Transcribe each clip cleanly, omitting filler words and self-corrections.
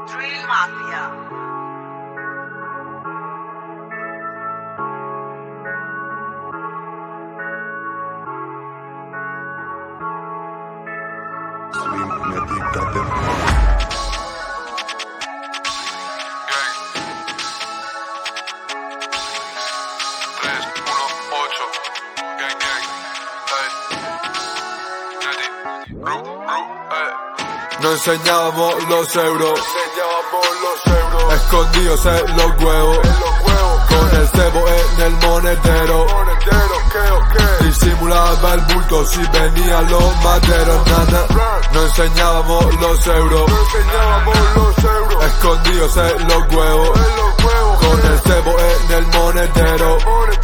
Drill Mafia. No enseñábamos los euros, escondidos en los huevos, con el cebo en el monedero. Disimulaba el bulto si venían los materos, nana. No enseñábamos los euros, escondidos en los huevos, con el cebo en el monedero.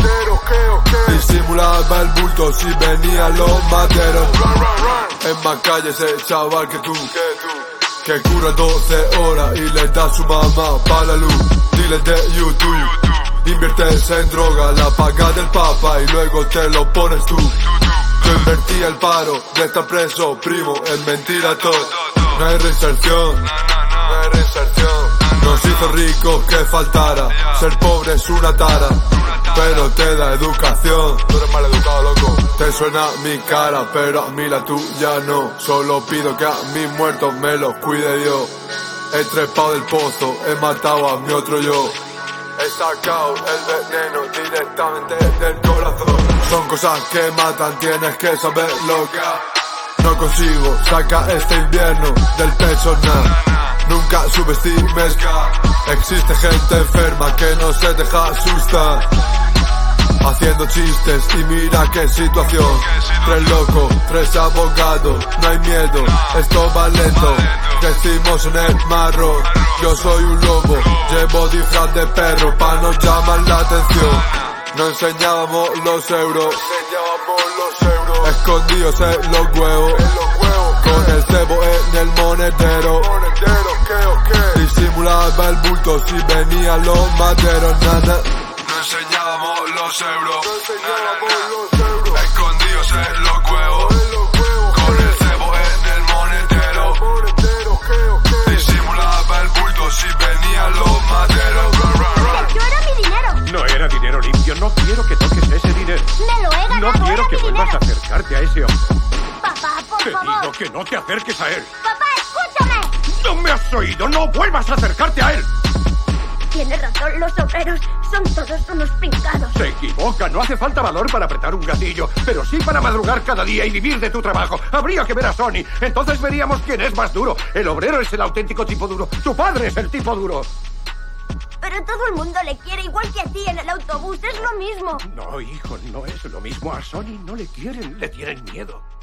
Disimulaba el bulto si venían los materos. En más calles el chaval que tú, que curra 12 horas y le da su mamá pa' la luz. Dile de YouTube, inviertes en droga, la paga del papa y luego te lo pones tú. Yo invertí el paro de estar preso, primo, es mentira todo. No hay reinserción, no hay reinserción. Nos hizo ricos que faltara, ser pobre es una tara, pero te da educación. Tú eres mal educado, loco. Te suena mi cara, pero a mí la tuya no. Solo pido que a mis muertos me los cuide Dios. He trepado del pozo, he matado a mi otro yo. He sacado el veneno directamente del corazón. Son cosas que matan, tienes que saberlo. No consigo, saca este invierno del pecho nada. Nunca subestimes, existe gente enferma que no se deja asustar, haciendo chistes y mira qué situación. 3 locos, 3 abogados, no hay miedo, esto va lento. Crecimos en el marrón, yo soy un lobo, llevo disfraz de perro pa' no llamar la atención. No enseñábamos los euros, escondidos en los huevos, con el cebo en el monedero. Disimulaba el bulto si venían los materos, nana. No enseñábamos los euros, escondidos en los huevos, con el cebo en el monedero. Disimulaba el bulto si venían los materos. ¡Yo era mi dinero! No era dinero limpio, no quiero que toques ese dinero. ¡Me lo he ganado! No quiero que era mi vuelvas a dinero. acercarte a ese hombre. Papá, por Te favor. digo que no te acerques a él. Papá, escúchame. ¡No me has oído! ¡No vuelvas a acercarte a él! Tienes razón, los obreros son todos unos pingados. Se equivoca, no hace falta valor para apretar un gatillo, pero sí para madrugar cada día y vivir de tu trabajo. Habría que ver a Sony, entonces veríamos quién es más duro. El obrero es el auténtico tipo duro, tu padre es el tipo duro. Pero todo el mundo le quiere igual que a ti en el autobús, es lo mismo. No, hijo, no es lo mismo. A Sony no le quieren, le tienen miedo.